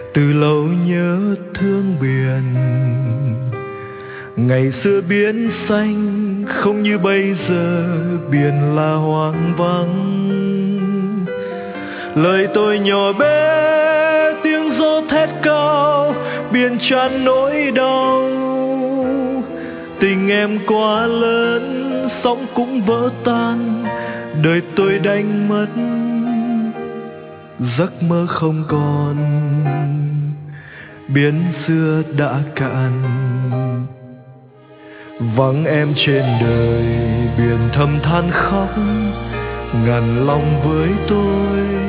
Từ lâu nhớ thương biển, ngày xưa biển xanh không như bây giờ, biển là hoang vắng. Lời tôi nhỏ bé tiếng gió thét cao, biển tràn nỗi đau. Tình em quá lớn sóng cũng vỡ tan, đời tôi đánh mất giấc mơ không còn. Biển xưa đã cạn, vắng em trên đời, biển thầm than khóc ngàn lòng với tôi.